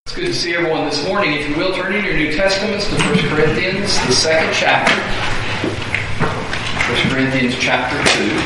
It's good to see everyone this morning. If you will, turn in your New Testaments to 1 Corinthians, the second chapter. 1 Corinthians chapter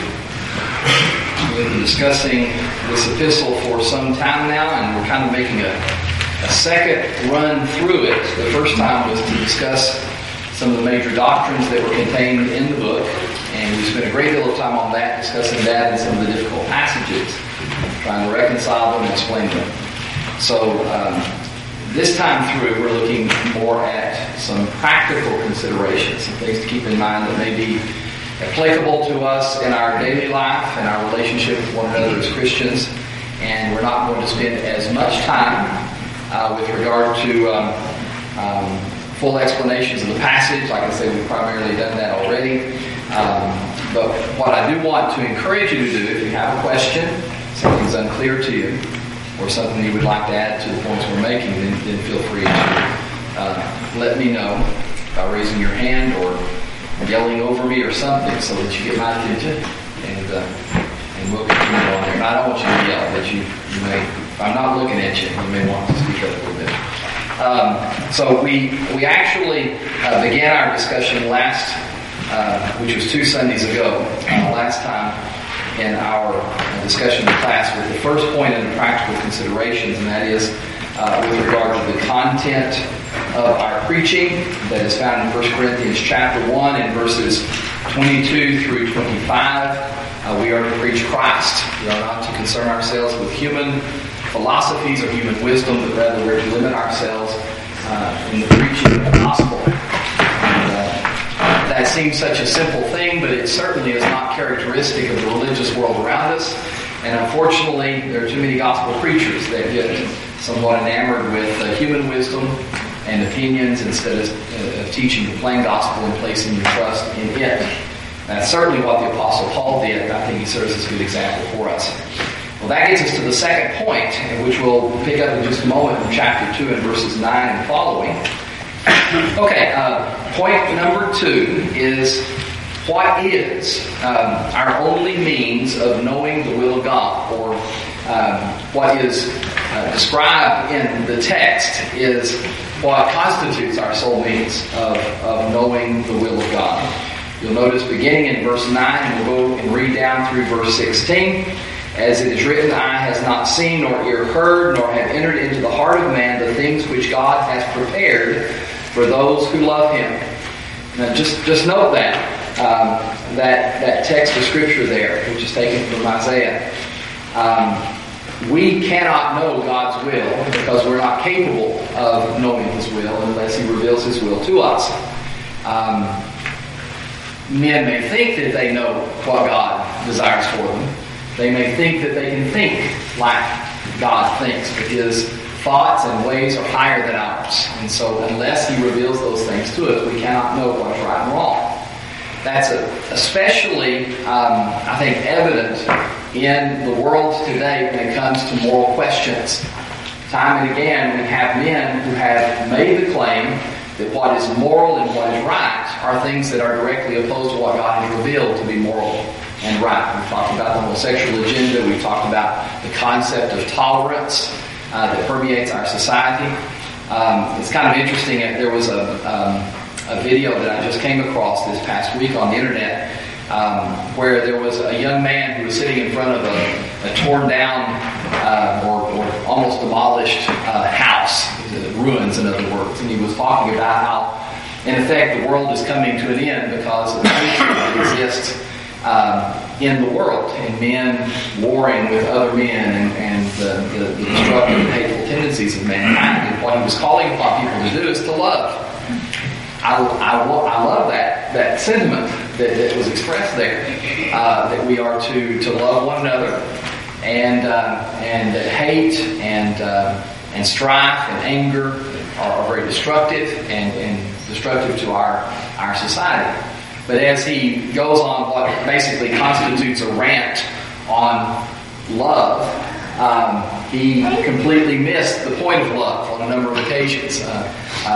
2. We've been discussing this epistle for some time now, and we're kind of making a second run through it. The first time was to discuss some of the major doctrines that were contained in the book, and we spent a great deal of time on that, discussing that and some of the difficult passages, trying to reconcile them and explain them. So, this time through, we're looking more at some practical considerations, some things to keep in mind that may be applicable to us in our daily life and our relationship with one another as Christians. And we're not going to spend as much time with regard to full explanations of the passage. Like I say, we've primarily done that already. But what I do want to encourage you to do, if you have a question, something's unclear to you, or something you would like to add to the points we're making, then feel free to let me know by raising your hand or yelling over me or something so that you get my attention, and we'll continue on there. And I don't want you to yell, but you may, if I'm not looking at you, you may want to speak up a little bit. So we actually began our discussion last, which was 2 Sundays ago, last time, in our discussion in class with the first point in the practical considerations, and that is with regard to the content of our preaching that is found in 1 Corinthians chapter 1 and verses 22 through 25. We are to preach Christ. We are not to concern ourselves with human philosophies or human wisdom, but rather we're to limit ourselves in the preaching of the gospel. That seems such a simple thing, but it certainly is not characteristic of the religious world around us. And unfortunately, there are too many gospel preachers that get somewhat enamored with human wisdom and opinions instead of teaching the plain gospel and placing your trust in it. That's certainly what the Apostle Paul did, and I think he serves as a good example for us. Well, that gets us to the second point, which we'll pick up in just a moment in chapter 2 and verses 9 and following. Okay, point number 2 is, what is our only means of knowing the will of God? Or what is described in the text is what constitutes our sole means of knowing the will of God. You'll notice beginning in verse 9, and we'll go and read down through verse 16. As it is written, eye has not seen, nor ear heard, nor have entered into the heart of man the things which God has prepared for those who love Him. Now, just note that text of Scripture there, which is taken from Isaiah. We cannot know God's will because we're not capable of knowing His will unless He reveals His will to us. Men may think that they know what God desires for them. They may think that they can think like God thinks, but His thoughts and ways are higher than ours. And so unless He reveals those things to us, we cannot know what's right and wrong. That's especially, I think, evident in the world today when it comes to moral questions. Time and again, we have men who have made the claim that what is moral and what is right are things that are directly opposed to what God has revealed to be moral and right. We've talked about the homosexual agenda. We've talked about the concept of tolerance that permeates our society. It's kind of interesting. There was a video that I just came across this past week on the internet where there was a young man who was sitting in front of a torn down or almost demolished house, ruins in other words, and he was talking about how, in effect, the world is coming to an end because of the hatred that exists in the world, and men warring with other men, and the destructive and hateful tendencies of mankind. And what he was calling upon people to do is to love. I love that sentiment that was expressed there, that we are to love one another, and that hate and strife and anger are very destructive and destructive to our society. But as he goes on what basically constitutes a rant on love, he completely missed the point of love on a number of occasions.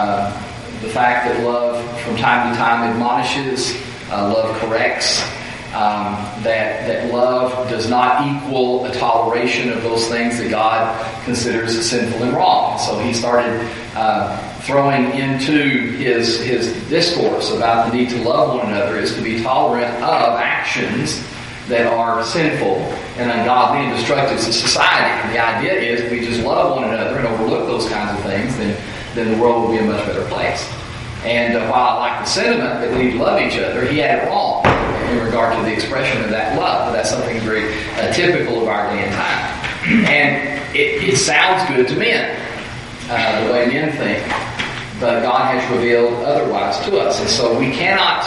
The fact that love from time to time admonishes, love corrects, that love does not equal a toleration of those things that God considers sinful and wrong. So he started throwing into his discourse about the need to love one another is to be tolerant of actions that are sinful and ungodly and destructive to society. And the idea is if we just love one another and overlook those kinds of things, then the world will be a much better place. And while I like the sentiment that we need to love each other, he had it wrong in regard to the expression of that love. But that's something very typical of our day and time. And it sounds good to men, the way men think. But God has revealed otherwise to us. And so we cannot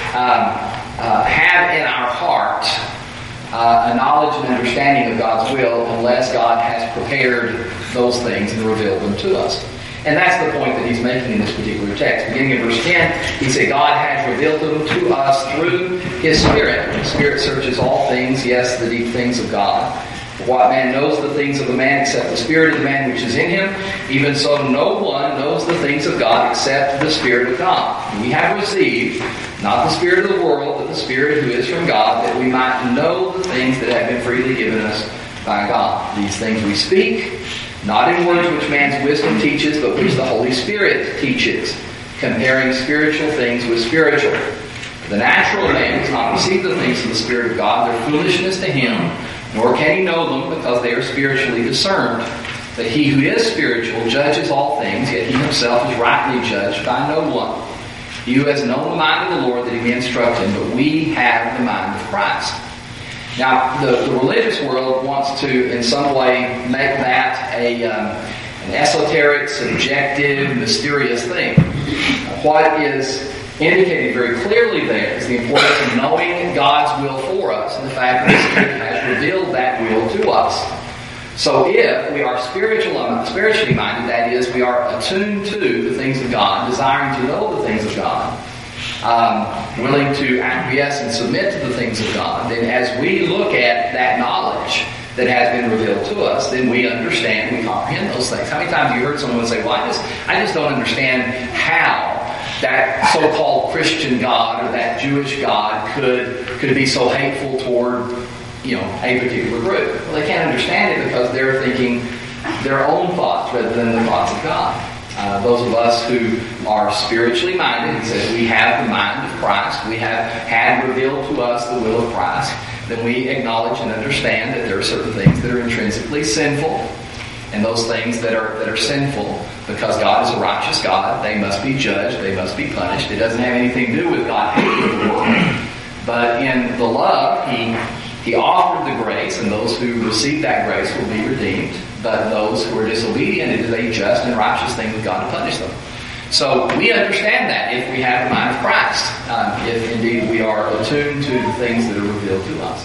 have in our heart a knowledge and understanding of God's will unless God has prepared those things and revealed them to us. And that's the point that he's making in this particular text. Beginning in verse 10, he said, God has revealed them to us through his Spirit. The Spirit searches all things, yes, the deep things of God. For what man knows the things of a man except the Spirit of the man which is in him? Even so, no one knows the things of God except the Spirit of God. We have received not the spirit of the world, but the Spirit who is from God, that we might know the things that have been freely given us by God. These things we speak, not in words which man's wisdom teaches, but which the Holy Spirit teaches, comparing spiritual things with spiritual. The natural man does not receive the things of the Spirit of God. They're foolishness to him, nor can he know them, because they are spiritually discerned. But he who is spiritual judges all things, yet he himself is rightly judged by no one. He who has known the mind of the Lord, that he may instruct him, but we have the mind of Christ. Now, the religious world wants to, in some way, make that an esoteric, subjective, mysterious thing. What is indicated very clearly there is the importance of knowing God's will for us, and the fact that the Spirit has revealed that will to us. So if we are spiritually minded, that is, we are attuned to the things of God, desiring to know the things of God, willing to acquiesce and submit to the things of God, then as we look at that knowledge that has been revealed to us, then we understand, we comprehend those things. How many times have you heard someone say, well, I just don't understand how that so-called Christian God or that Jewish God could be so hateful toward a particular group. Well, they can't understand it because they're thinking their own thoughts rather than the thoughts of God. Those of us who are spiritually minded, he says we have the mind of Christ, we have had revealed to us the will of Christ, then we acknowledge and understand that there are certain things that are intrinsically sinful, and those things that are sinful, because God is a righteous God, they must be judged, they must be punished. It doesn't have anything to do with God hating the world. But in the love, He offered the grace, and those who receive that grace will be redeemed. But those who are disobedient, it is a just and righteous thing with God to punish them. So we understand that if we have the mind of Christ, if indeed we are attuned to the things that are revealed to us.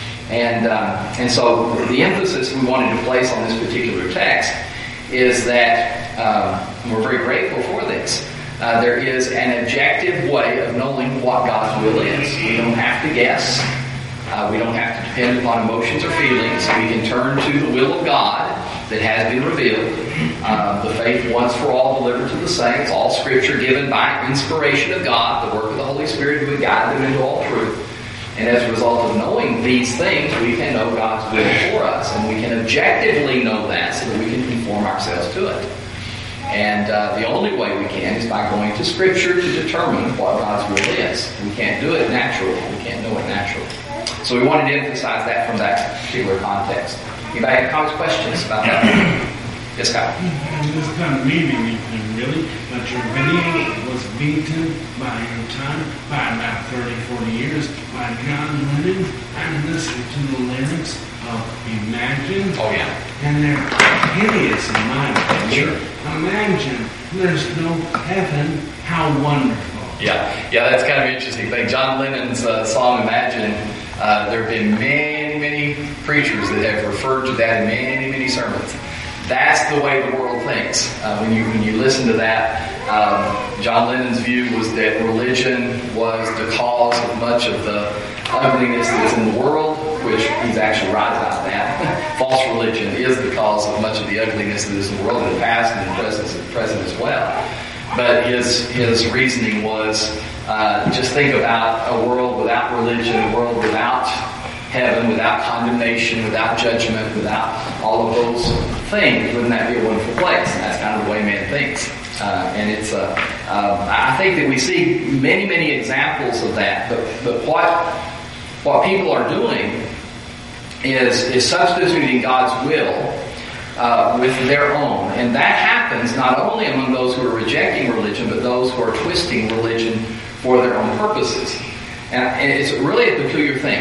And so the emphasis we wanted to place on this particular text is that we're very grateful for this. There is an objective way of knowing what God's will is. We don't have to guess. We don't have to depend upon emotions or feelings. We can turn to the will of God that has been revealed. The faith once for all delivered to the saints. All Scripture given by inspiration of God, the work of the Holy Spirit who would guide them into all truth. And as a result of knowing these things, we can know God's will for us. And we can objectively know that so that we can conform ourselves to it. And the only way we can is by going to Scripture to determine what God's will is. We can't do it naturally. We can't know it naturally. So we wanted to emphasize that from that particular context. Anybody have comments, questions about that? Yes, Scott? This doesn't mean anything really, but your video was beaten by your time by about 30, 40 years by John Lennon. I listened to the lyrics of Imagine. Oh, yeah. And they're hideous in my opinion. Sure. Imagine there's no heaven. How wonderful. Yeah, that's kind of an interesting thing. John Lennon's song Imagine, there have been many preachers that have referred to that in many sermons. That's the way the world thinks. When you listen to that, John Lennon's view was that religion was the cause of much of the ugliness that's in the world, which he's actually right about that. False religion is the cause of much of the ugliness that is in the world in the past and in the present as well. But his reasoning was, just think about a world without religion, a world without heaven, without condemnation, without judgment, without all of those things. Wouldn't that be a wonderful place? And that's kind of the way man thinks. And it's I think that we see many, many examples of that. But what people are doing is substituting God's will with their own. And that happens not only among those who are rejecting religion, but those who are twisting religion for their own purposes. And it's really a peculiar thing.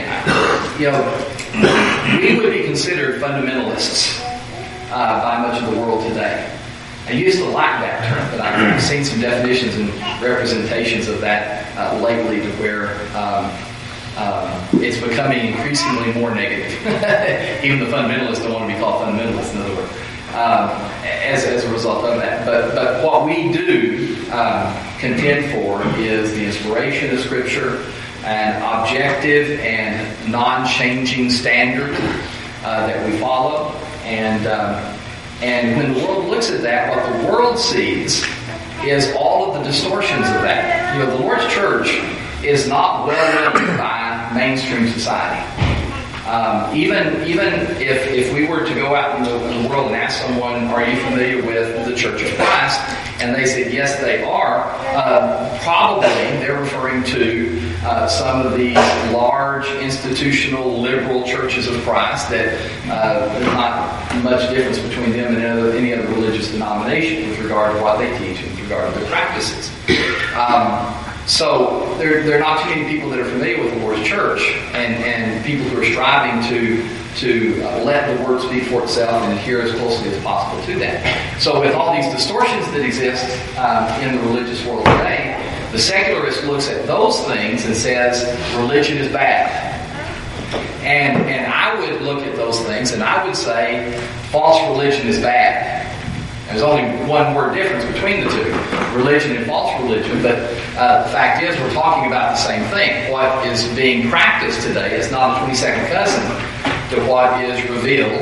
We would be considered fundamentalists by much of the world today. I used to like that term, but I've seen some definitions and representations of that lately to where it's becoming increasingly more negative. Even the fundamentalists don't want to be called fundamentalists, in other words, as a result of that. But what we do contend for is the inspiration of Scripture, an objective and non-changing standard that we follow. And when the world looks at that, what the world sees is all of the distortions of that. The Lord's church is not well known by mainstream society. Even if we were to go out in the world and ask someone, are you familiar with the Church of Christ? And they said, yes, they are. Probably they're referring to some of these large institutional liberal churches of Christ that there's not much difference between them and any other religious denomination with regard to what they teach and with regard to their practices. So there are not too many people that are familiar with the Lord's church, and people who are striving to let the Word speak for itself and adhere as closely as possible to that. So with all these distortions that exist in the religious world today, the secularist looks at those things and says religion is bad. And I would look at those things and I would say false religion is bad. There's only one word difference between the two, religion and false religion, but the fact is we're talking about the same thing. What is being practiced today is not a 22nd cousin to what is revealed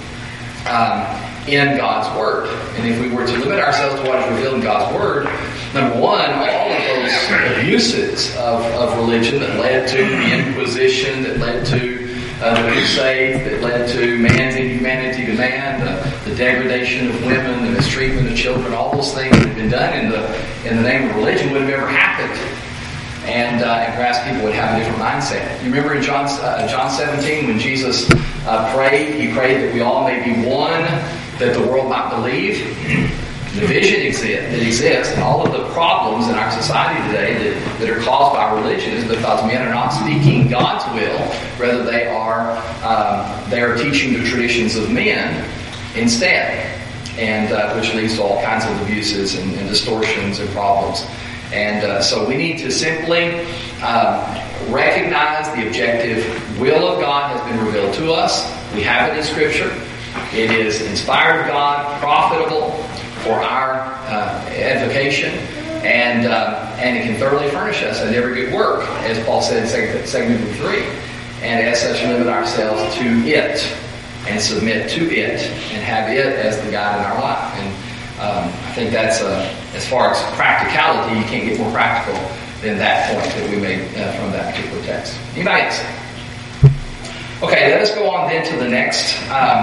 in God's Word. And if we were to limit ourselves to what is revealed in God's Word, number one, all of those abuses of religion that led to the Inquisition, that led to the Crusades, that led to man's inhumanity to man, the degradation of women, the mistreatment of children, all those things that have been done in the name of religion would have never happened. And perhaps people would have a different mindset. You remember in John 17 when Jesus prayed, he prayed that we all may be one, that the world might believe. The vision that exists, and all of the problems in our society today that are caused by religion is because men are not speaking God's will, rather they are teaching the traditions of men instead, and which leads to all kinds of abuses and distortions and problems. And so we need to simply recognize the objective will of God has been revealed to us. We have it in Scripture. It is inspired of God, profitable for our edification, and it can thoroughly furnish us in every good work, as Paul said in 2 Timothy 3. And as such, limit ourselves to it and submit to it and have it as the guide in our life. And I think that's, as far as practicality, you can't get more practical than that point that we made from that particular text. Anybody else? Okay, let us go on then to the next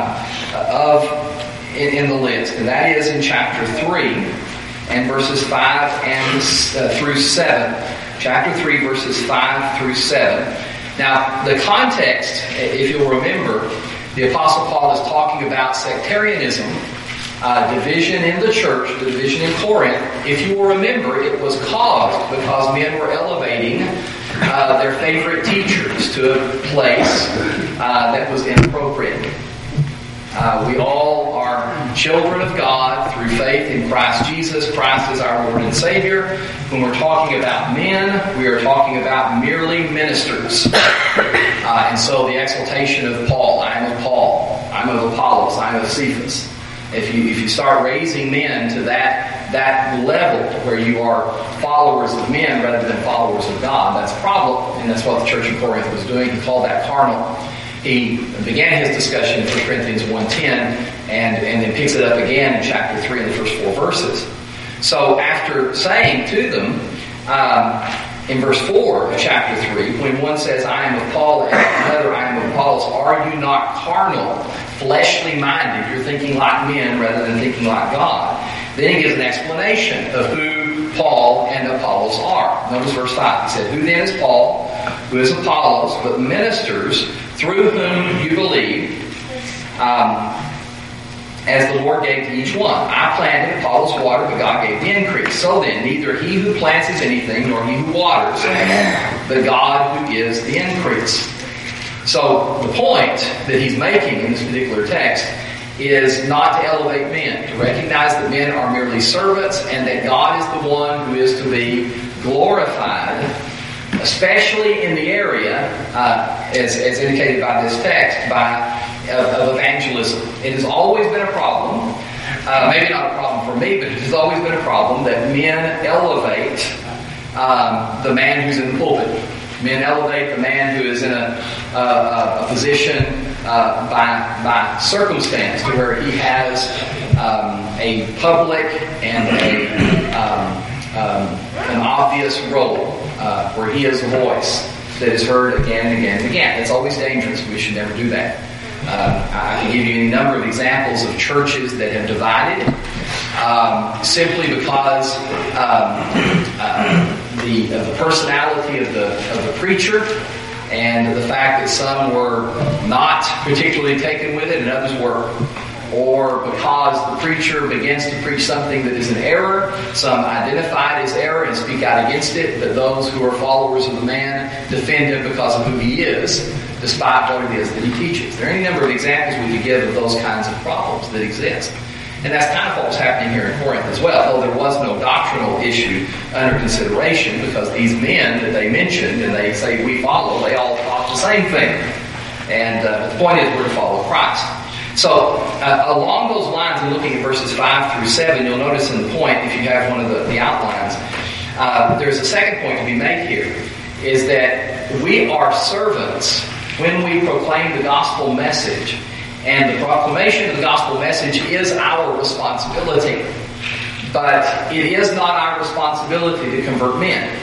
in the list, and that is in chapter 3 and verses 5 and through 7. Chapter 3, verses 5 through 7. Now, the context, if you'll remember, the Apostle Paul is talking about sectarianism, division in the church, division in Corinth. If you will remember, it was caused because men were elevating their favorite teachers to a place that was inappropriate. We all are children of God through faith in Christ Jesus. Christ is our Lord and Savior. When we're talking about men, we are talking about merely ministers. And so the exaltation of Paul, I am of Paul, I'm of Apollos, I'm of Cephas. If you start raising men to that level where you are followers of men rather than followers of God, that's a problem. And that's what the church in Corinth was doing. He called that carnal. He began his discussion in 1 Corinthians 1:10 and then picks it up again in chapter 3 in the first 4 verses. So after saying to them, in verse 4 of chapter 3, when one says, I am of Paul, and another, I am of Apollos, are you not carnal, fleshly minded? You're thinking like men rather than thinking like God. Then he gives an explanation of who Paul and Apollos are. Notice verse 5. He said, who then is Paul, who is Apollos, but ministers through whom you believe, as the Lord gave to each one. I planted, Apollos watered, but God gave the increase. So then, neither he who plants is anything, nor he who waters, but God who gives the increase. So the point that he's making in this particular text is not to elevate men, to recognize that men are merely servants, and that God is the one who is to be glorified, especially in the area, as indicated by this text, of evangelism. It has always been a problem, maybe not a problem for me, but it has always been a problem that men elevate the man who's in the pulpit. Men elevate the man who is in a position by circumstance, to where he has a public and an obvious role, where he is a voice that is heard again and again and again. It's always dangerous. We should never do that. I can give you a number of examples of churches that have divided simply because the personality of the preacher, and the fact that some were not particularly taken with it and others were. Or because the preacher begins to preach something that is an error, some identify it as error and speak out against it, but those who are followers of the man defend him because of who he is, despite what it is that he teaches. There are any number of examples we could give of those kinds of problems that exist. And that's kind of what was happening here in Corinth as well, though there was no doctrinal issue under consideration, because these men that they mentioned and they say we follow, they all taught the same thing. And the point is, we're to follow Christ. So along those lines, and looking at verses 5 through 7, you'll notice in the point, if you have one of the outlines, there's a second point to be made here, is that we are servants when we proclaim the gospel message. And the proclamation of the gospel message is our responsibility. But it is not our responsibility to convert men.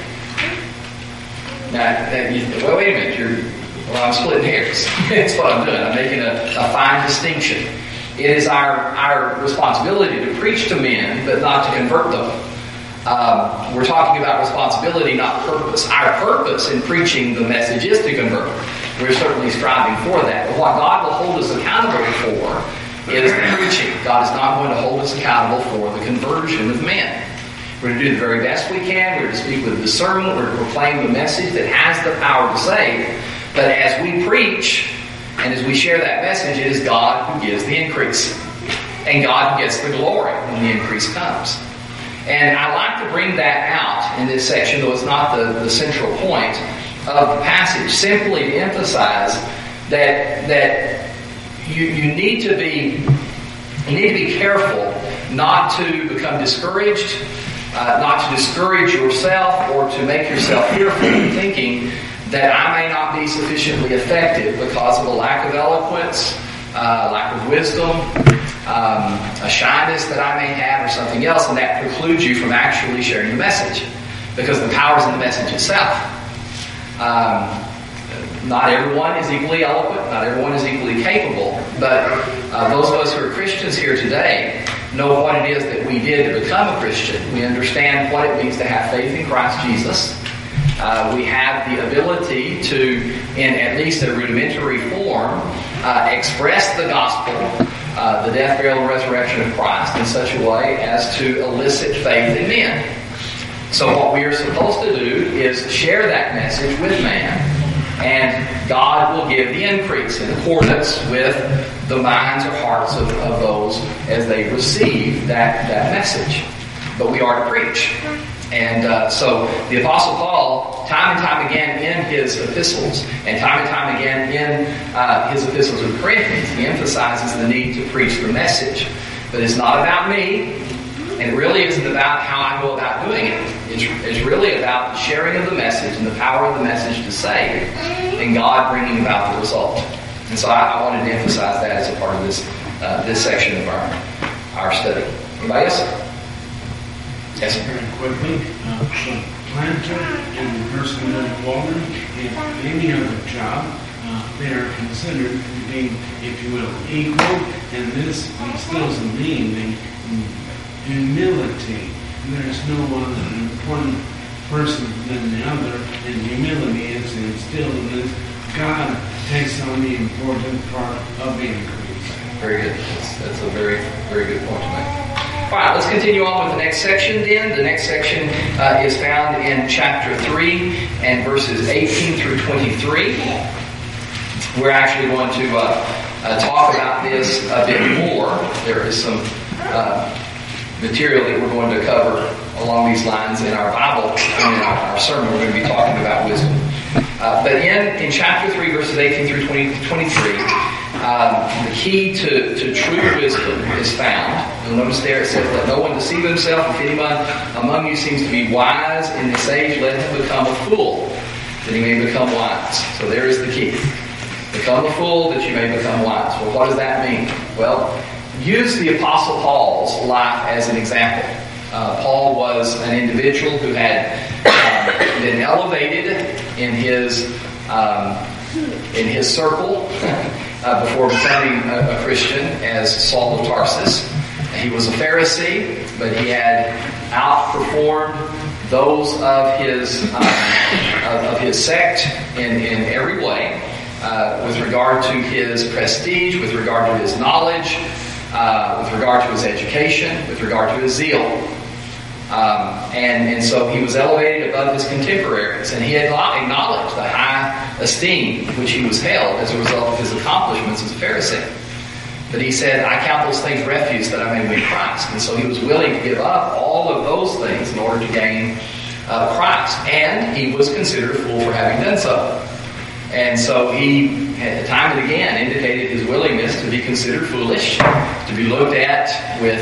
Now, wait a minute, I'm splitting hairs. That's what I'm doing. I'm making a fine distinction. It is our responsibility to preach to men, but not to convert them. We're talking about responsibility, not purpose. Our purpose in preaching the message is to convert. We're certainly striving for that. But what God will hold us accountable for is the preaching. God is not going to hold us accountable for the conversion of men. We're going to do the very best we can. We're to speak with discernment. We're to proclaim the message that has the power to save. But as we preach and as we share that message, it is God who gives the increase. And God who gets the glory when the increase comes. And I like to bring that out in this section, though it's not the central point of the passage, simply to emphasize that you need to be careful not to become discouraged, not to discourage yourself or to make yourself fearful, thinking that I may not be sufficiently effective because of a lack of eloquence, lack of wisdom, a shyness that I may have, or something else, and that precludes you from actually sharing the message, because the power is in the message itself. Not everyone is equally eloquent, not everyone is equally capable, but those of us who are Christians here today know what it is that we did to become a Christian. We understand what it means to have faith in Christ Jesus. We have the ability to, in at least a rudimentary form, express the gospel, the death, burial, and resurrection of Christ in such a way as to elicit faith in men. So what we are supposed to do is share that message with man, and God will give the increase in accordance with the minds or hearts of those as they receive that message. But we are to preach. And so the Apostle Paul, time and time again in his epistles, and time again in his epistles of Corinthians, he emphasizes the need to preach the message. But it's not about me, and it really isn't about how I go about doing it. It's really about the sharing of the message and the power of the message to save, and God bringing about the result. And so I wanted to emphasize that as a part of this section of our study. Anybody else? Yes, sir. Very quickly, the planter and the person that water and any other job, they are considered to be, if you will, equal, and this instills in me the humility. There's no one important person than the other, and humility is instilled in this. God takes on the important part of the increase. Very good. That's a very, very good point to make. All right, let's continue on with the next section then. The next section is found in chapter 3 and verses 18 through 23. We're actually going to talk about this a bit more. There is some material that we're going to cover along these lines in our Bible, in our sermon. We're going to be talking about wisdom. But in chapter 3, verses 18 through 23, the key to true wisdom is found. You'll notice there it says, "Let no one deceive himself. If anyone among you seems to be wise in this age, let him become a fool, that he may become wise." So there is the key. Become a fool that you may become wise. Well, what does that mean? Well, use the Apostle Paul's life as an example. Paul was an individual who had been elevated in his circle before becoming a Christian as Saul of Tarsus. He was a Pharisee, but he had outperformed those of his sect in every way, with regard to his prestige, with regard to his knowledge, with regard to his education, with regard to his zeal. And so he was elevated above his contemporaries, and he had acknowledged the high esteem which he was held as a result of his accomplishments as a Pharisee. But he said, "I count those things refuse that I may win Christ." And so he was willing to give up all of those things in order to gain Christ. And he was considered a fool for having done so. And so he, at time and again, indicated his willingness to be considered foolish, to be looked at with,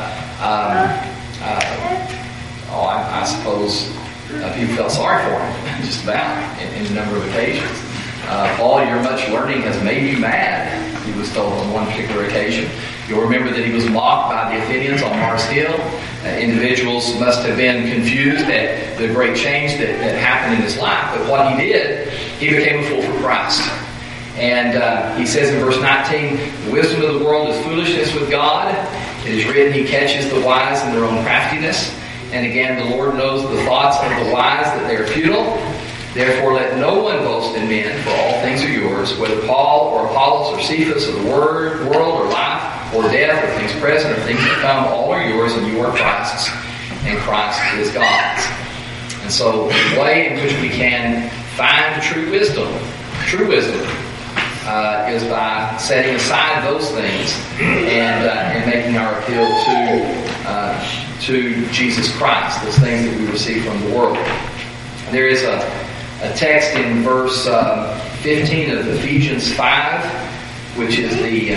I suppose people felt sorry for him, just about, in a number of occasions. "Paul, your much learning has made you mad," he was told on one particular occasion. You'll remember that he was mocked by the Athenians on Mars Hill. Individuals must have been confused at the great change that happened in his life. But what he did, he became a fool for Christ. And he says in verse 19, "The wisdom of the world is foolishness with God. It is written, He catches the wise in their own craftiness. And again, the Lord knows the thoughts of the wise, that they are futile. Therefore let no one boast in men, for all things are yours, whether Paul or Apollos or Cephas or the world or life or death or things present or things to come, all are yours, and you are Christ's, and Christ is God's." And so the way in which we can find true wisdom is by setting aside those things and making our appeal to Jesus Christ, those things that we receive from the world. There is a text in verse 15 of Ephesians 5, which is the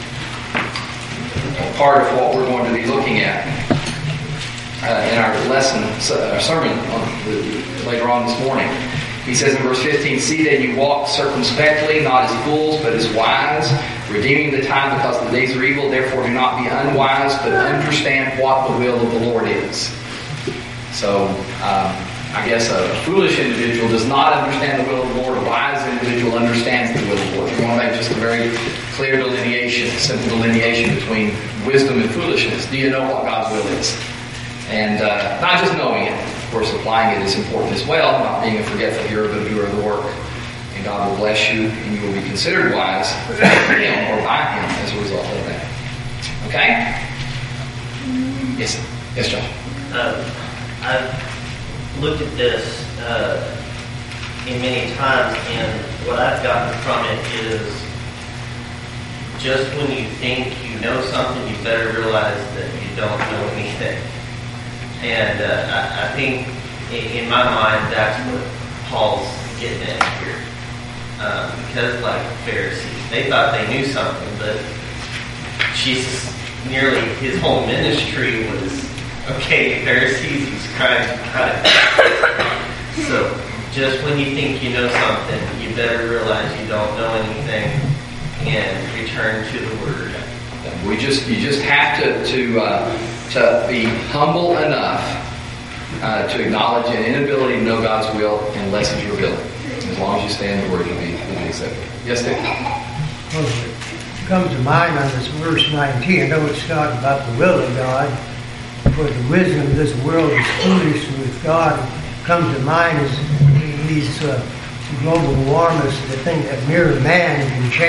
part of what we're going to be looking at in our lesson, our sermon later on this morning. He says in verse 15, "See that you walk circumspectly, not as fools, but as wise, redeeming the time because the days are evil. Therefore do not be unwise, but understand what the will of the Lord is." So, I guess a foolish individual does not understand the will of the Lord. A wise individual understands the will of the Lord. We want to make just a very clear delineation, simple delineation between wisdom and foolishness. Do you know what God's will is? And not just knowing it. Of course, applying it is important as well, not being a forgetful hearer, but a doer of the work. And God will bless you, and you will be considered wise for Him or by Him as a result of that. Okay? Yes, yes, Josh. I've looked at this in many times, and what I've gotten from it is just when you think you know something, you better realize that you don't know anything. And I think, in my mind, that's what Paul's getting at here. Because, like Pharisees, they thought they knew something, but Jesus, nearly his whole ministry was, okay, Pharisees, he's trying to cut it. So, just when you think you know something, you better realize you don't know anything and return to the Word. You just have to be humble enough to acknowledge an inability to know God's will unless He's revealed it. As long as you stay in the Word, you'll be accepted. Yes, Dick? Well, it comes to mind on this verse 19. I know it's talking about the will of God, but the wisdom of this world is foolish with God. It comes to mind is these global warmists that think that mere man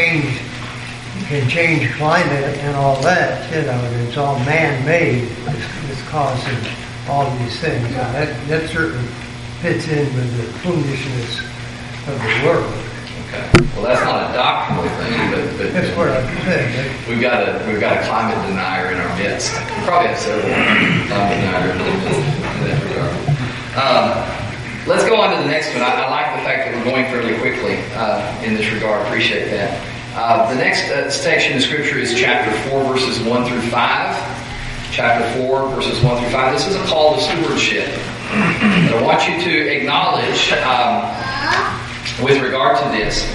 can change climate and all that. That it's all man-made. It's causing all these things. And that certainly fits in with the foolishness of the world. Okay. Well, that's not a doctrinal thing, but That's what I said. we've got a climate denier in our midst. We probably have several climate deniers in our midst in that regard. Let's go on to the next one. I like the fact that we're going fairly quickly in this regard. Appreciate that. The next section of Scripture is chapter 4, verses 1 through 5. Chapter 4, verses 1 through 5. This is a call to stewardship. And I want you to acknowledge, with regard to this,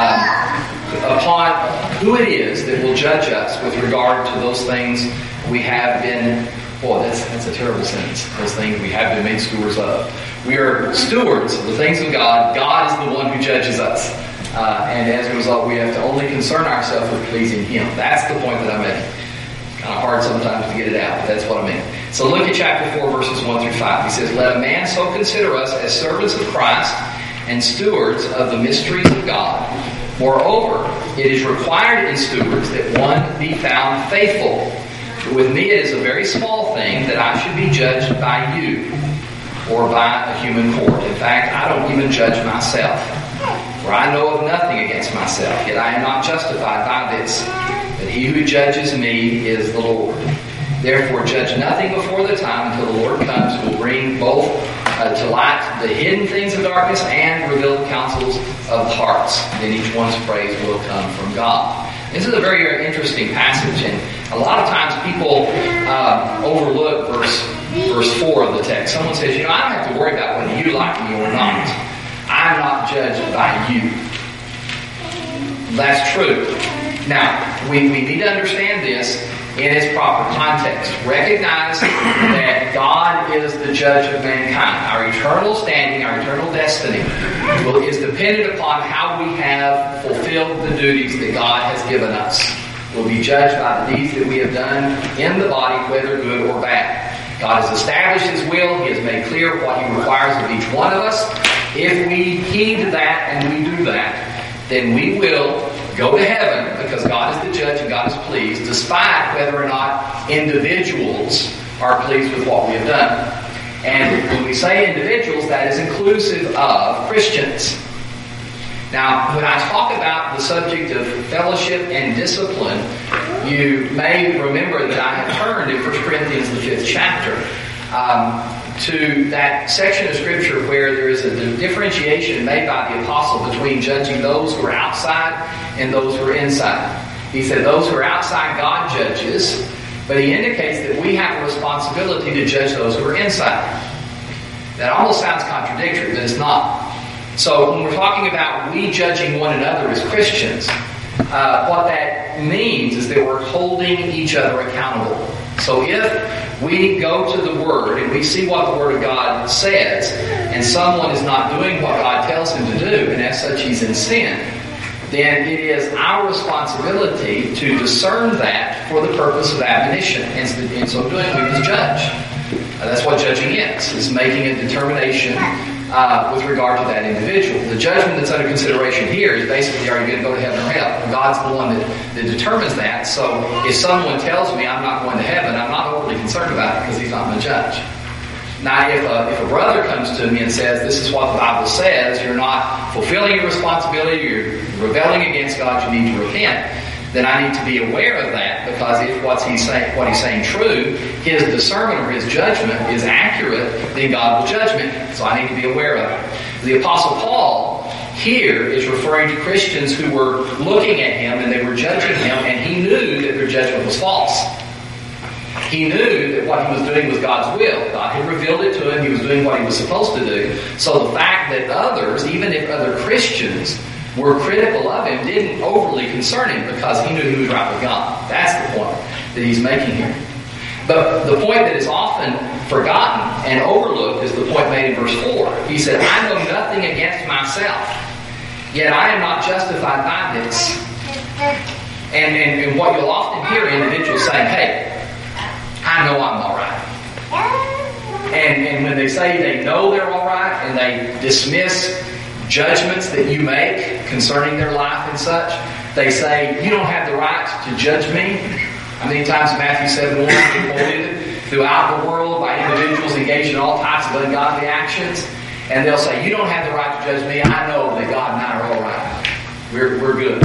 upon who it is that will judge us with regard to those things we have been, that's a terrible sentence, those things we have been made stewards of. We are stewards of the things of God. God is the one who judges us. And as a result, we have to only concern ourselves with pleasing Him. That's the point that I'm making. It's kind of hard sometimes to get it out, but that's what I mean. So look at chapter 4, verses 1 through 5. He says, "Let a man so consider us as servants of Christ and stewards of the mysteries of God. Moreover, it is required in stewards that one be found faithful. But with me it is a very small thing that I should be judged by you or by a human court. In fact, I don't even judge myself. For I know of nothing against myself, yet I am not justified by this. But He who judges me is the Lord. Therefore judge nothing before the time until the Lord comes, who will bring both to light the hidden things of darkness and reveal the counsels of the hearts. Then each one's praise will come from God." This is a very, very interesting passage, and a lot of times people overlook verse 4 of the text. Someone says, I don't have to worry about whether you like me or not. I'm not judged by you. That's true. Now, we need to understand this in its proper context. Recognize that God is the judge of mankind. Our eternal standing, our eternal destiny is dependent upon how we have fulfilled the duties that God has given us. We'll be judged by the deeds that we have done in the body, whether good or bad. God has established His will. He has made clear what He requires of each one of us. If we heed that and we do that, then we will go to heaven because God is the judge and God is pleased, despite whether or not individuals are pleased with what we have done. And when we say individuals, that is inclusive of Christians. Now, when I talk about the subject of fellowship and discipline, you may remember that I have turned in 1 Corinthians, the 5th chapter, to that section of Scripture where there is a differentiation made by the apostle between judging those who are outside and those who are inside. He said those who are outside God judges, but he indicates that we have a responsibility to judge those who are inside. That almost sounds contradictory, but it's not. So when we're talking about we judging one another as Christians, what that means is that we're holding each other accountable. So if we go to the Word and we see what the Word of God says, and someone is not doing what God tells him to do, and as such he's in sin, then it is our responsibility to discern that for the purpose of admonition. And in so doing, we must judge. That's what judging is making a determination with regard to that individual. The judgment that's under consideration here is basically, are you going to go to heaven or hell? God's the one that determines that. So if someone tells me I'm not going to heaven, I'm not overly concerned about it because He's not my judge. Now, if a brother comes to me and says, this is what the Bible says, you're not fulfilling your responsibility, you're rebelling against God, you need to repent, then I need to be aware of that, because if what he's saying true, his discernment or his judgment is accurate, then God will judge me. So I need to be aware of it. The Apostle Paul here is referring to Christians who were looking at him and they were judging him, and he knew that their judgment was false. He knew that what he was doing was God's will. God had revealed it to him. He was doing what he was supposed to do. So the fact that others, even if other Christians, were critical of him didn't overly concern him, because he knew he was right with God. That's the point that he's making here. But the point that is often forgotten and overlooked is the point made in verse 4. He said, I know nothing against myself, yet I am not justified by this. And what you'll often hear individuals saying, hey, I know I'm all right. And when they say they know they're all right and they dismiss judgments that you make concerning their life and such, they say, you don't have the right to judge me. How many times in Matthew 7:1 we quoted throughout the world by individuals engaged in all types of ungodly actions? And they'll say, you don't have the right to judge me. I know that God and I are all right. We're good.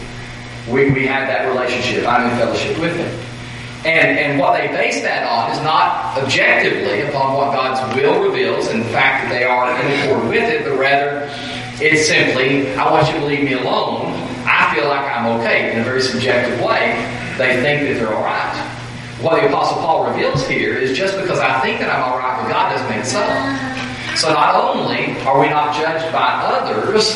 We have that relationship. I'm in fellowship with Him. And what they base that on is not objectively upon what God's will reveals and the fact that they are in accord with it, but rather it's simply, I want you to leave me alone. I feel like I'm okay in a very subjective way. They think that they're all right. What the Apostle Paul reveals here is just because I think that I'm all right, but God doesn't make it so. So not only are we not judged by others,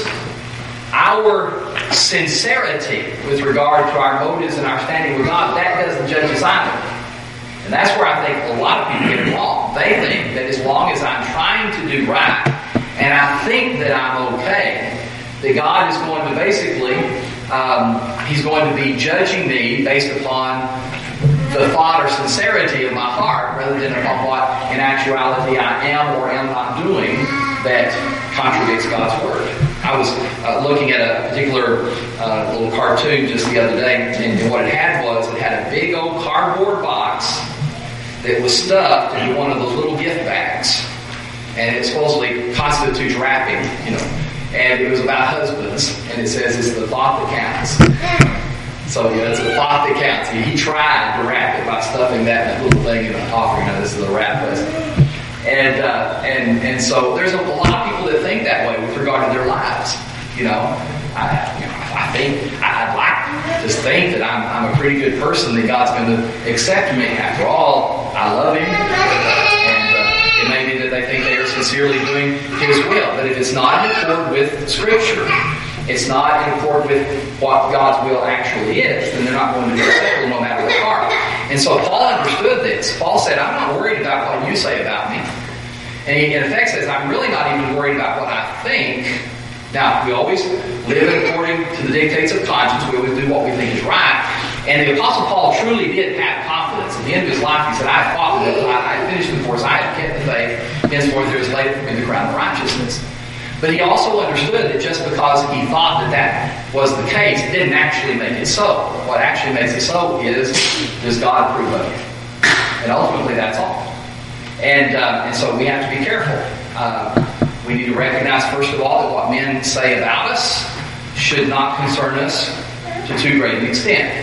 our sincerity with regard to our motives and our standing with God, that doesn't judge us either. And that's where I think a lot of people get it wrong. They think that as long as I'm trying to do right, and I think that I'm okay, that God is going to basically, He's going to be judging me based upon the thought or sincerity of my heart rather than upon what in actuality I am or am not doing that contradicts God's Word. I was looking at a particular little cartoon just the other day, and what it had a big old cardboard box that was stuffed into one of those little gift bags. And it supposedly constitutes wrapping, and it was about husbands, and it says it's the thought that counts. So, it's the thought that counts. He tried to wrap it by stuffing that little thing in an offering. This is a wrap list. And so there's a lot of people that think that way with regard to their lives. I think I'd like to think that I'm a pretty good person, that God's going to accept me. After all, I love Him, and it may be that they think they are sincerely doing His will. But if it's not in accord with Scripture, it's not in accord with what God's will actually is, then they're not going to be acceptable no matter the heart. And so Paul understood this. Paul said, I'm not worried about what you say about me. And he in effect says, I'm really not even worried about what I think. Now, we always live according to the dictates of conscience. We always do what we think is right. And the Apostle Paul truly did have confidence. At the end of his life, he said, I fought the good fight. I had finished the course. I had kept the faith. Henceforth there is laid for me the crown of righteousness. But he also understood that just because he thought that was the case, it didn't actually make it so. What actually makes it so is, does God approve of you? And ultimately, that's all. And so we have to be careful. We need to recognize, first of all, that what men say about us should not concern us to too great an extent.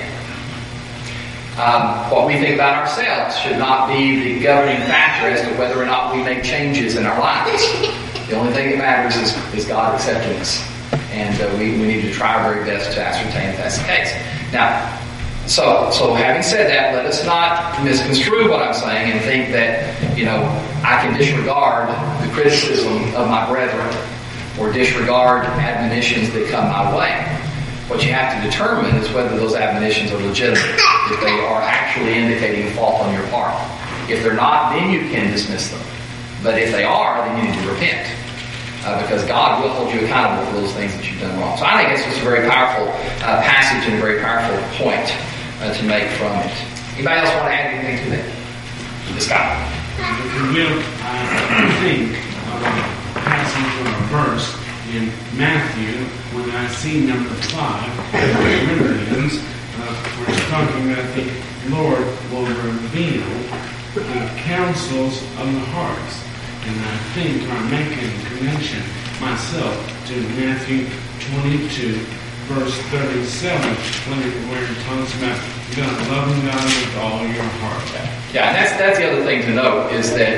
What we think about ourselves should not be the governing factor as to whether or not we make changes in our lives. The only thing that matters is God accepting us. And we need to try our very best to ascertain if that's the case. Now, so having said that, let us not misconstrue what I'm saying and think that, I can disregard the criticism of my brethren or disregard admonitions that come my way. What you have to determine is whether those admonitions are legitimate, if they are actually indicating fault on your part. If they're not, then you can dismiss them. But if they are, then you need to repent. Because God will hold you accountable for those things that you've done wrong. So I think it's just a very powerful passage and a very powerful point to make from it. Anybody else want to add anything to that? Scott? If you will, I think of a passage or a verse in Matthew when I see number 5, Corinthians, where it's talking about the Lord will reveal the counsels of the hearts. And I think I'm making a connection myself to Matthew 22, verse 37, where it talks about loving God with all your heart. Yeah, and that's the other thing to note is that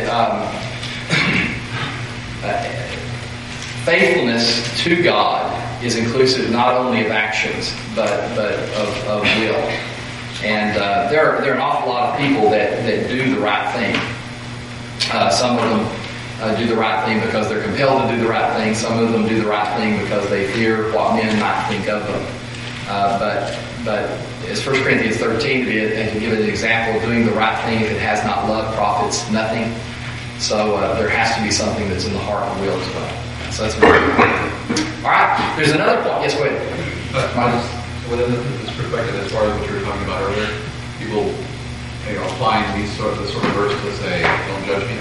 faithfulness to God is inclusive not only of actions but of will. And there are an awful lot of people that do the right thing. Some of them do the right thing because they're compelled to do the right thing. Some of them do the right thing because they fear what men might think of them. But is 1 Corinthians 13 to give it an example of doing the right thing. If it has not love, profits nothing. So there has to be something that's in the heart and will as well. So that's very important. All right, there's another point. Yes, go ahead. Within this perspective, as far as what you were talking about earlier, people applying this sort of verse to say, "Don't judge me."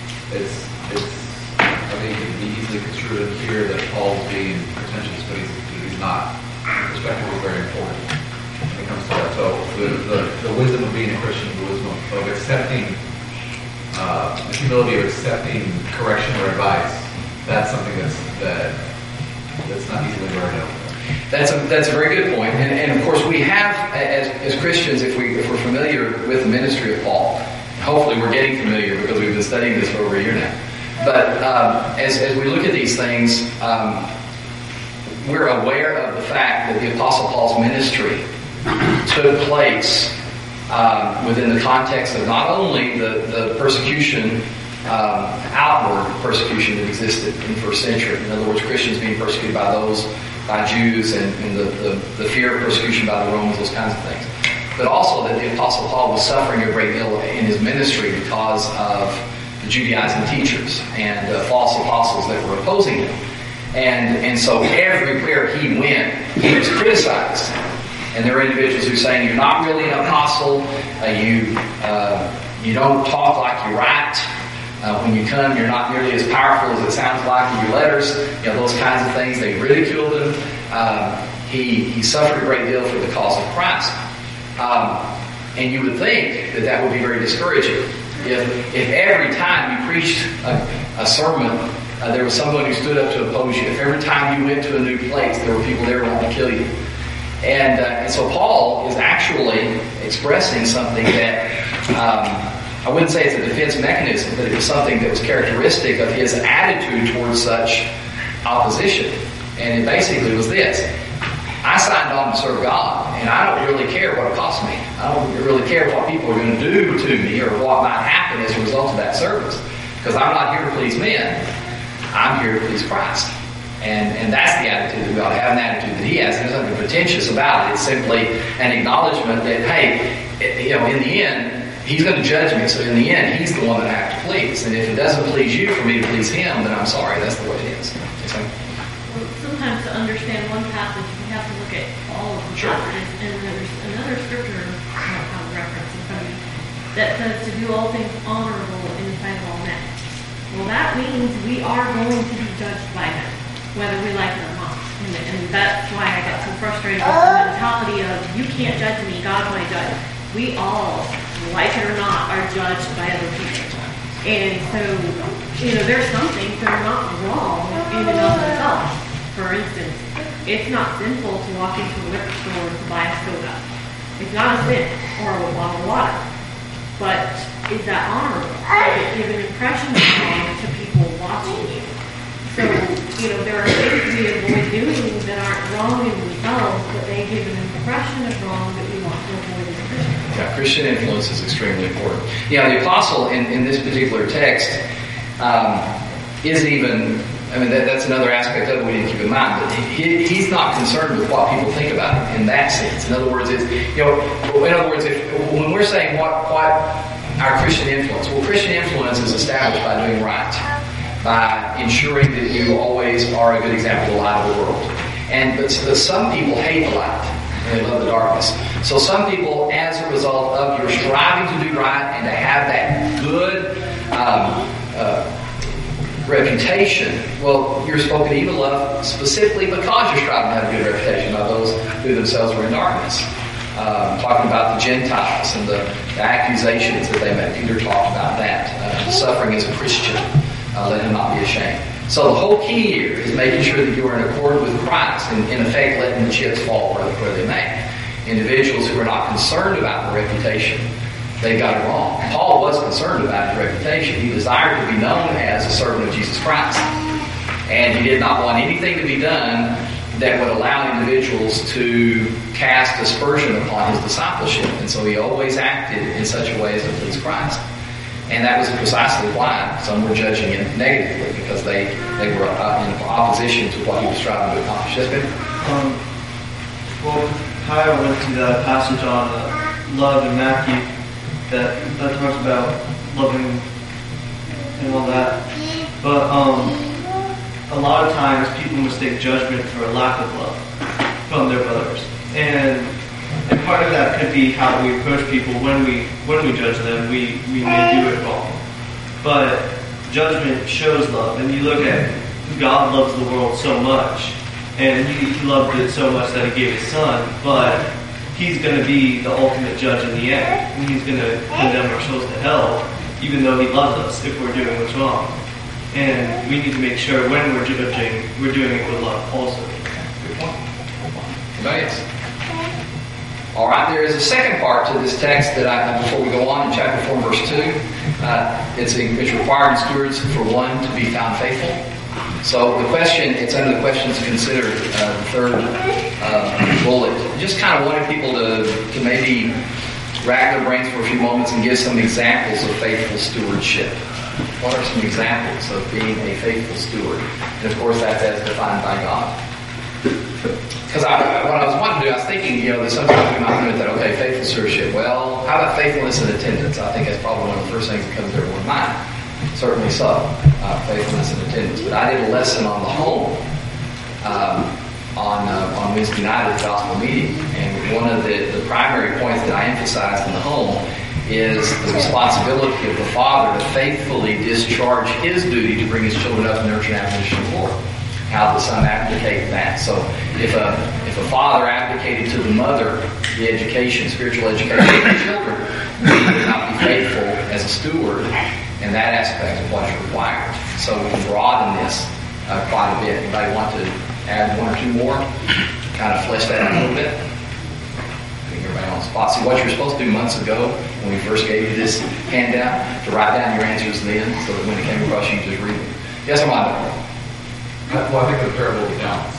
I think it can be easily construed in here that Paul's being pretentious, but he's not. The perspective is very important when it comes to that. So the wisdom of being a Christian, the wisdom of accepting, the humility of accepting correction or advice, that's something that's not easily learned out. That's a very good point. And of course we have, as Christians, if we're familiar with the ministry of Paul, hopefully we're getting familiar because we've been studying this for over a year now. But as we look at these things, we're aware of the fact that the Apostle Paul's ministry took place within the context of not only the persecution, outward persecution that existed in the first century. In other words, Christians being persecuted by Jews and the fear of persecution by the Romans, those kinds of things. But also that the Apostle Paul was suffering a great deal in his ministry because of the Judaizing teachers and false apostles that were opposing him. And so everywhere he went, he was criticized. And there are individuals who are saying, "You're not really an apostle. You don't talk like you write. When you come, you're not nearly as powerful as it sounds like in your letters." Those kinds of things. They ridiculed him. He suffered a great deal for the cause of Christ. And you would think that would be very discouraging. If every time you preached a sermon, there was someone who stood up to oppose you. If every time you went to a new place, there were people there wanting to kill you. And so Paul is actually expressing something that I wouldn't say it's a defense mechanism, but it was something that was characteristic of his attitude towards such opposition. And it basically was this: I signed on to serve God, and I don't really care what it costs me. I don't really care what people are going to do to me or what might happen as a result of that service, because I'm not here to please men. I'm here to please Christ. And that's the attitude that we ought to have, an attitude that he has. There's nothing pretentious about it. It's simply an acknowledgement that, hey, in the end, he's going to judge me. So in the end, he's the one that I have to please. And if it doesn't please you for me to please him, then I'm sorry. That's the way it is. Well, sometimes to understand one passage, we have to look at all of the passages. And there's another scripture I don't have a reference in front of me that says to do all things honorable in the sight of all men. Well, that means we are going to be judged by him, whether we like it or not. And that's why I got so frustrated with the mentality of, you can't judge me, God's my judge. We all, like it or not, are judged by other people. And so, there's some things that are not wrong in and of themselves. For instance, it's not sinful to walk into a liquor store to buy a soda. It's not a sin, or a bottle of water. But is that honorable? Does it give an impression of wrong to people watching you? So, there are things we avoid doing that aren't wrong in themselves, but they give an impression of wrong that we want to avoid as Christians. Yeah, Christian influence is extremely important. The apostle in this particular text isn't even, that's another aspect of it we need to keep in mind, but he's not concerned with what people think about him in that sense. In other words, when we're saying what our Christian influence, Christian influence is established by doing right, by ensuring that you always are a good example of the light of the world. But some people hate the light and they love the darkness. So some people, as a result of your striving to do right and to have that good reputation, you're spoken evil of specifically because you're striving to have a good reputation by those who themselves were in darkness. Talking about the Gentiles and the accusations that they made. Peter talked about that. Suffering as a Christian. Let him not be ashamed. So the whole key here is making sure that you are in accord with Christ and, in effect, letting the chips fall where they may. Individuals who are not concerned about their reputation, they've got it wrong. Paul was concerned about his reputation. He desired to be known as a servant of Jesus Christ. And he did not want anything to be done that would allow individuals to cast aspersion upon his discipleship. And so he always acted in such a way as to please Christ. And that was precisely why some were judging him negatively, because they were in opposition to what he was striving to accomplish. Yes, Ben? Kyle went to that passage on love in Matthew that talks about loving and all that. But a lot of times people mistake judgment for a lack of love from their brothers. And part of that could be how we approach people when we judge them. We may do it wrong. But judgment shows love. And you look at God loves the world so much. And he loved it so much that he gave his son. But he's going to be the ultimate judge in the end. And he's going to condemn our souls to hell, even though he loves us if we're doing what's wrong. And we need to make sure when we're judging, we're doing it with love also. Good point. Anybody else? All right, there is a second part to this text that before we go on in chapter 4, verse 2, it's required in stewards for one to be found faithful. So the question, it's under the question to consider the third bullet. Just kind of wanted people to maybe rack their brains for a few moments and give some examples of faithful stewardship. What are some examples of being a faithful steward? And of course, that's as defined by God. Because what I was wanting to do, I was thinking, that sometimes we might limit that, okay, faithful stewardship. Well, how about faithfulness and attendance? I think that's probably one of the first things that comes to everyone's mind. Certainly so, faithfulness and attendance. But I did a lesson on the home on Wednesday night at the gospel meeting, and one of the primary points that I emphasized in the home is the responsibility of the father to faithfully discharge his duty to bring his children up in nurture and admonition of the Lord. How the son abdicate that. So if a father abdicated to the mother the education, spiritual education of the children, he would not be faithful as a steward in that aspect of what's required. So we can broaden this quite a bit. Anybody want to add one or two more? Kind of flesh that out a little bit? Everybody on the spot. See, what you were supposed to do months ago when we first gave you this handout, to write down your answers then, so that when it came across you, just read them. Yes, Armando? Well, I think of the parable of the talents.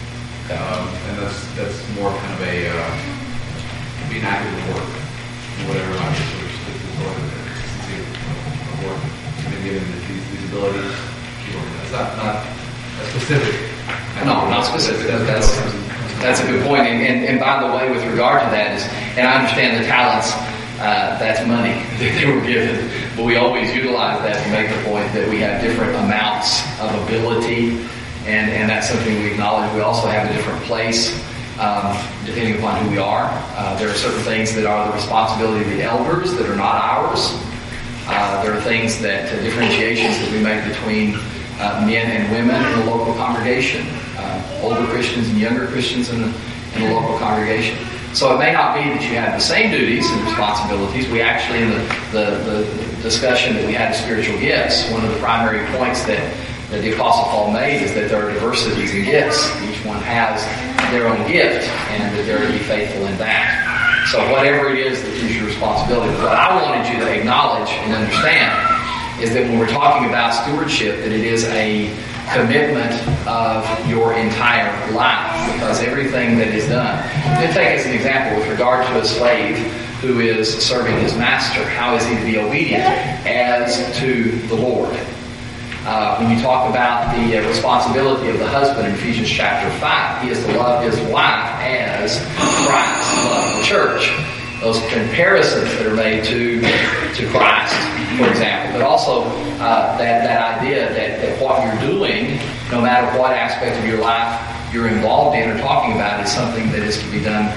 And that's more kind of a being active in work. Whatever I mean, sort of consistency of work. And given these abilities, it's not specific. No, not specific. That's a good point. And by the way, with regard to that and I understand the talents, that's money that they were given, but we always utilize that to make the point that we have different amounts of ability, and that's something we acknowledge. We also have a different place depending upon who we are. There are certain things that are the responsibility of the elders that are not ours. There are things differentiations that we make between men and women in the local congregation, older Christians and younger Christians in the local congregation. So it may not be that you have the same duties and responsibilities. We actually, in the discussion that we had of spiritual gifts, one of the primary points that the Apostle Paul made is that there are diversities in gifts. Each one has their own gift, and that they're to be faithful in that. So whatever it is that is your responsibility. What I wanted you to acknowledge and understand is that when we're talking about stewardship, that it is a commitment of your entire life, because everything that is done. Let's take as an example with regard to a slave who is serving his master. How is he to be obedient? As to the Lord. When you talk about the responsibility of the husband in Ephesians chapter 5, he is to love his wife as Christ loved the church. Those comparisons that are made to Christ, for example, but also that idea that what you're doing, no matter what aspect of your life you're involved in or talking about, is something that is to be done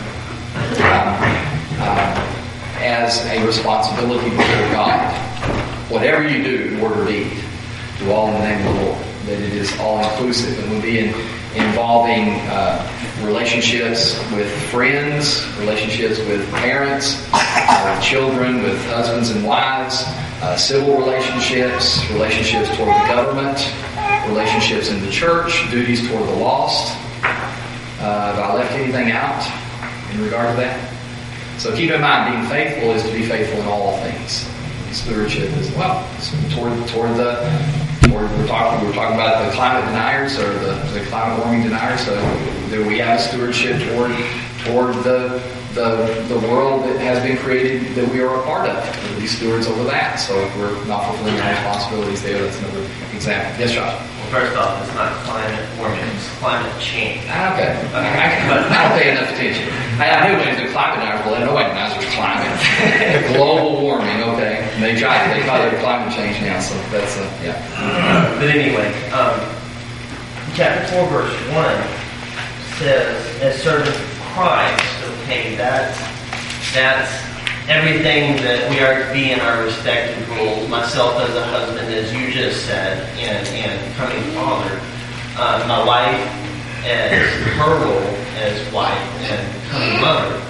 as a responsibility before God. Whatever you do, word or deed, do all in the name of the Lord. That it is all inclusive and will be involving relationships with friends, relationships with parents, children, with husbands and wives, civil relationships, relationships toward the government, relationships in the church, duties toward the lost. Have I left anything out in regard to that? So keep in mind, being faithful is to be faithful in all things. Stewardship as well. We're talking about the climate deniers or the climate warming deniers. So we have a stewardship toward the the world that has been created that we are a part of. We're these stewards over that. So if we're not fulfilling our responsibilities there, that's another example. Yes, Josh? Well, first off, it's not climate warming, it's climate change. Okay. I don't pay enough attention. I knew when it was climate deniers, well, nobody knows there's climate. Global warming, okay. And they call it climate change now, so that's, yeah. But anyway, chapter 4, verse 1 says, as servants of Christ, okay, that's everything that we are to be in our respective roles. Myself as a husband, as you just said, and coming father. My wife as her role as wife and coming mother.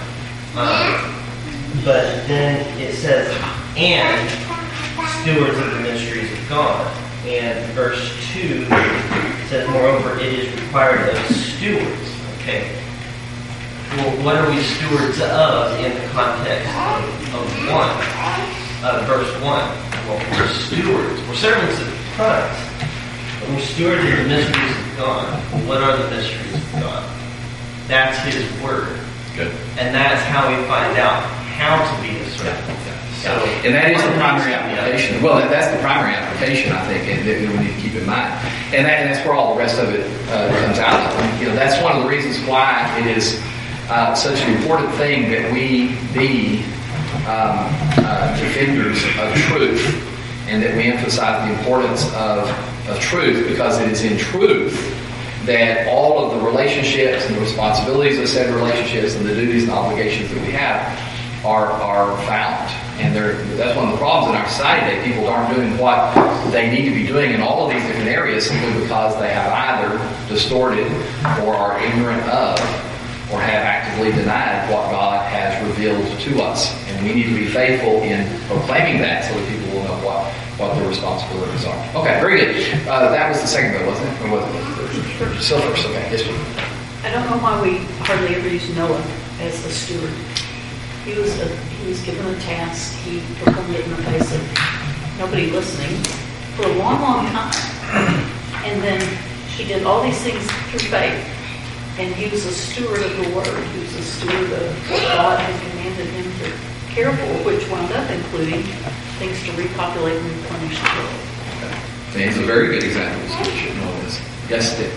But then it says, and stewards of the mysteries of God. And verse 2 says, moreover, it is required of stewards. Okay. Well, what are we stewards of in the context of verse 1? Well, we're stewards. We're servants of Christ. But we're stewards of the mysteries of God. What are the mysteries of God? That's His Word. Good. And that's how we find out how to be a servant. So, and that is the primary application. Well, that's the primary application, I think, and that we need to keep in mind. And that's where all the rest of it comes out of. That's one of the reasons why it is such an important thing that we be defenders of truth, and that we emphasize the importance of truth, because it is in truth that all of the relationships and the responsibilities of said relationships and the duties and obligations that we have are found. And that's one of the problems in our society today. People aren't doing what they need to be doing in all of these different areas simply because they have either distorted or are ignorant of or have actively denied what God has revealed to us. And we need to be faithful in proclaiming that so that people will know what their responsibilities are. Okay, very good. That was the second bill, wasn't it? Or was it? Still first, okay. Yes, please. I don't know why we hardly ever use Noah as a steward. He was given a task. He proclaimed it in the face of nobody listening for a long, long time. And then he did all these things through faith. And he was a steward of the Word. He was a steward of what God had commanded him to care for, which wound up including things to repopulate and replenish the world. Okay. It's a very good example of stewardship. Yes, Dick.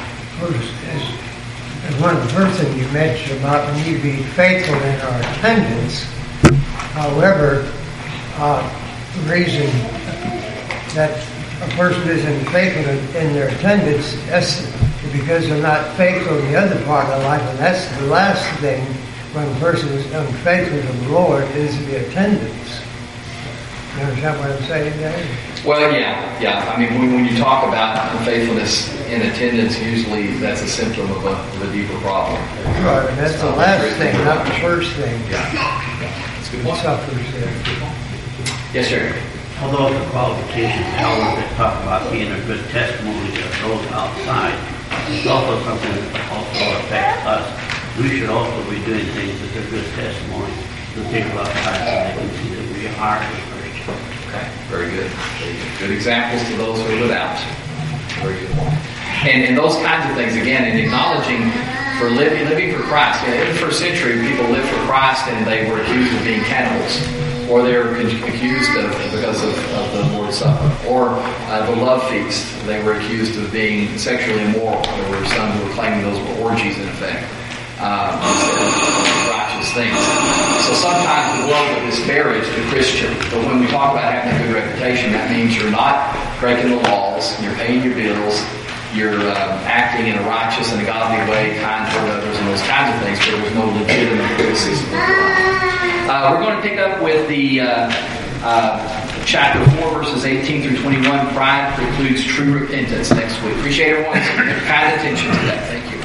One of the first things you mentioned about we need to be faithful in our attendance. However, the reason that a person isn't faithful in their attendance, that's because they're not faithful in the other part of life, and that's the last thing when a person is unfaithful to the Lord is the attendance. You understand what I'm saying there? Well, yeah. I mean, when you talk about unfaithfulness in attendance, usually that's a symptom of a deeper problem. Right, and that's the last thing, not the first thing. Yeah. That's a good point. Suffers there. Yes, sir. Although the qualifications elders that talk about being a good testimony to those outside, it's also something that also affects us. We should also be doing things that are good testimony to people outside so they can see that we are a Christian. Okay, very good. Good examples to those who are without. Very good point. And those kinds of things, again, in acknowledging for living for Christ. In the first century, people lived for Christ and they were accused of being cannibals. Or they were accused of, because of the Lord's Supper. Or the love feast, they were accused of being sexually immoral. There were some who were claiming those were orgies in effect, instead of righteous things. So sometimes the world will disparage the Christian. But when we talk about having a good reputation, that means you're not breaking the laws, you're paying your bills, you're acting in a righteous and a godly way, kind toward others, and those kinds of things, but there's no legitimate criticism. We're going to pick up with the chapter 4, verses 18 through 21. Pride precludes true repentance next week. Appreciate everyone's kind attention to that. Thank you.